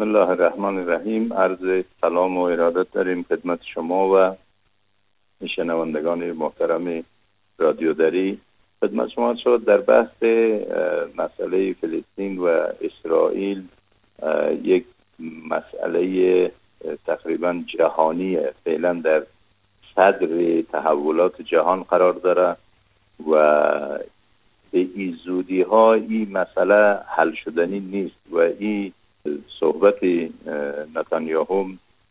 الله الرحمن الرحیم. عرض سلام و ارادت داریم خدمت شما و شنوندگان محترم رادیو دری. خدمت شما شد در بحث مسئله فلسطین و اسرائیل، یک مسئله تقریبا جهانیه، فعلا در صدر تحولات جهان قرار داره و به این زودی ها این مسئله حل شدنی نیست و این صحبت نتانیاهو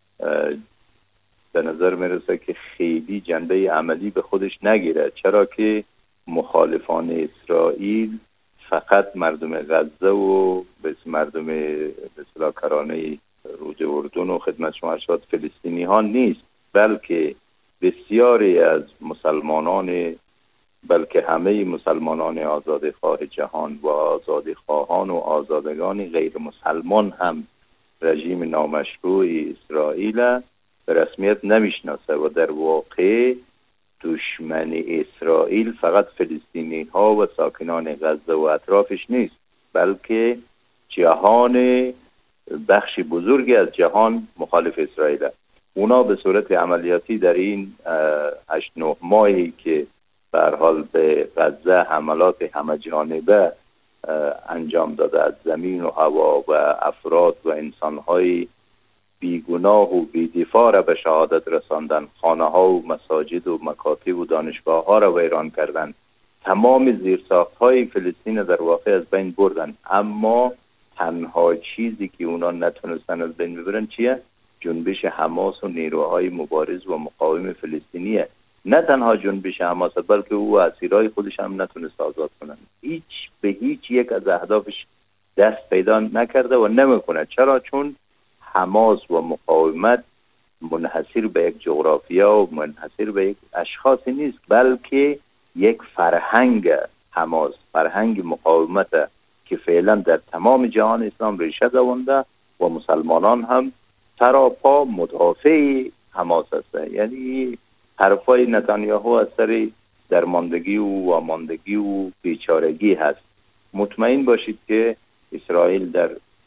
به نظر میرسه که خیلی جنبه عملی به خودش نگیره، چرا که مخالفان اسرائیل فقط مردم غزه و مردم مثلا کرانه رود اردن و خدمت شما شد فلسطینی ها نیست، بلکه بسیاری از مسلمانان، بلکه همه مسلمانان آزادخواه جهان و آزادخواهان و آزادگان غیر مسلمان هم رژیم نامشروع اسرائیل به رسمیت نمیشناسه و در واقع دشمن اسرائیل فقط فلسطینی ها و ساکنان غزه و اطرافش نیست، بلکه جهان، بخشی بزرگی از جهان مخالف اسرائیل. اونا به صورت عملیاتی در این 8-9 ماهی که به هر حال به غزه حملات همه جانبه انجام داده، از زمین و هوا و افراد و انسانهای بیگناه و بی‌دفاع را به شهادت رساندن، خانه ها و مساجد و مکاتب و دانشگاه ها را ویران کردن، تمام زیرساخت های فلسطین در واقع از بین بردن. اما تنها چیزی که اونا نتونستن از بین ببرن چیه؟ جنبش حماس و نیروهای مبارز و مقاوم فلسطینیه. نه تنها جنبش حماس، بلکه او اسیرای خودش هم نتونست آزاد کنن. هیچ یک از اهدافش دست پیدا نکرده و نمیکنه. چرا؟ چون حماس و مقاومت منحصر به یک جغرافیا و منحصر به یک اشخاصی نیست، بلکه یک فرهنگ حماس، فرهنگ مقاومت که فعلا در تمام جهان اسلام ریشه دوانده و مسلمانان هم سراپا مدافع حماس هستند. یعنی حرفای نتانیاهو از سر درماندگی و واماندگی و بیچارگی هست. مطمئن باشید که اسرائیل در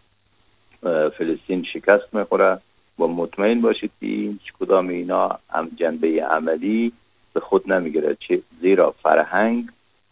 فلسطین شکست میخوره و مطمئن باشید که هیچ کدام اینا هم جنبه عملی به خود نمیگیره، زیرا فرهنگ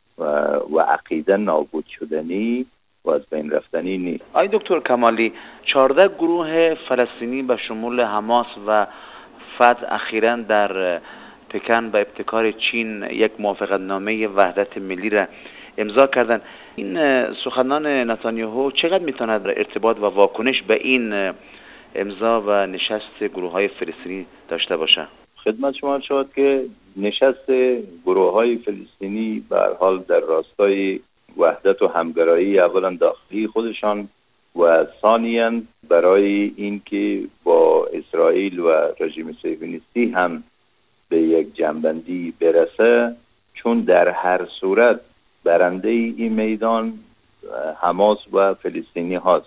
و عقیده نابود شدنی و از بین رفتنی نیست. آقای دکتر کمالی، 14 گروه فلسطینی به شمول حماس و فتح اخیراً در پکن به ابتکار چین یک موافقتنامه وحدت ملی را امضا کردند. این سخنان نتانیاهو چقدر میتواند ارتباط و واکنش به این امضا و نشست گروه‌های فلسطینی داشته باشه؟ خدمت شما شد که نشست گروه‌های فلسطینی به هر حال در راستای وحدت و همگرایی اولا داخلی خودشان و ثانیاً برای اینکه با اسرائیل و رژیم صهیونیستی هم به یک جنبندی برسه، چون در هر صورت برنده این میدان حماس و فلسطینی هاست،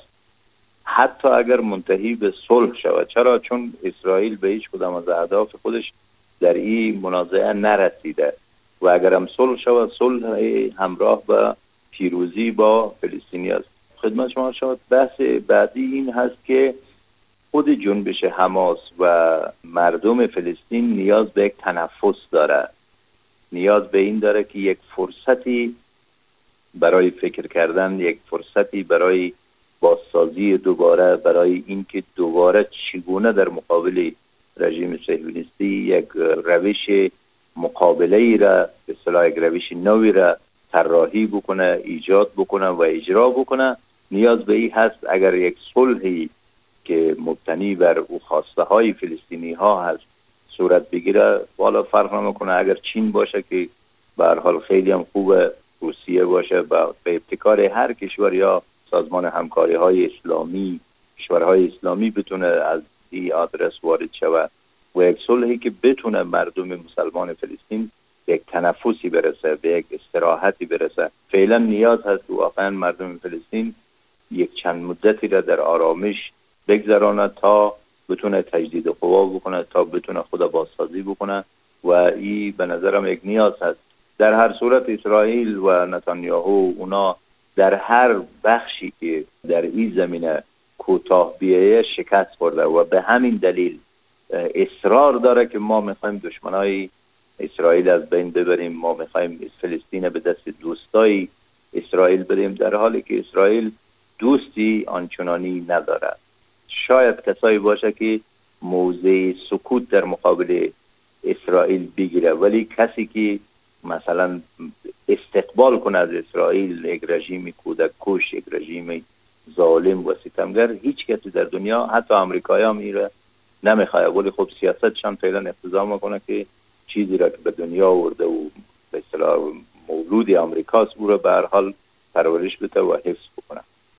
حتی اگر منتهی به صلح شود. چرا؟ چون اسرائیل به هیچ کدام از اهداف خودش در این منازعه نرسیده و اگر هم صلح شود، صلح همراه با پیروزی با فلسطینی است. خدمت شما شد. بحث بعدی این هست که خود جنبش حماس و مردم فلسطین نیاز به یک تنفس داره، نیاز به این داره که یک فرصتی برای فکر کردن، یک فرصتی برای بازسازی دوباره، برای اینکه دوباره چگونه در مقابل رژیم صهیونیستی یک روش مقابله‌ای را، به اصطلاح یک روش نوی را طراحی بکنه، ایجاد بکنه و اجرا بکنه. نیاز به این هست اگر یک صلحی که مبتنی بر او خواسته های فلسطینی ها هست صورت بگیره، والا فرق نمیکنه اگر چین باشه که به هر حال خیلی هم خوبه، روسیه باشه، به ابتکار هر کشور یا سازمان همکاری های اسلامی، کشورهای اسلامی بتونه از این آدرس وارد شود و یک صلحی که بتونه مردم مسلمان فلسطین به یک تنفسی برسه، به یک استراحتی برسه. فعلا نیاز هست واقعا مردم فلسطین یک چند مدتی را در آرامش بگذرانه تا بتونه تجدید قوا بکنه، تا بتونه خود بازسازی بکنه و این به نظرم یک نیاز هست. در هر صورت اسرائیل و نتانیاهو اونا در هر بخشی که در این زمینه کوتاه بیایه شکست خورده و به همین دلیل اصرار داره که ما میخوایم دشمنای اسرائیل از بین ببریم، ما میخوایم فلسطین به دست دوستای اسرائیل بدیم، در حالی که اسرائیل دوستی آنچنانی نداره. شاید کسایی باشه که موضع سکوت در مقابل اسرائیل بگیره، ولی کسی که مثلا استقبال کنه از اسرائیل یک رژیم کودک کش، یک رژیم ظالم و ستمگر، هیچ کسی در دنیا حتی امریکایی هم میره نمیخواه. ولی خب سیاستشان فعلا اقتضا میکنه که چیزی را که به دنیا آورده و به اصطلاح مولود امریکاست او را به هر حال پرورش بده و حفظ بکنه.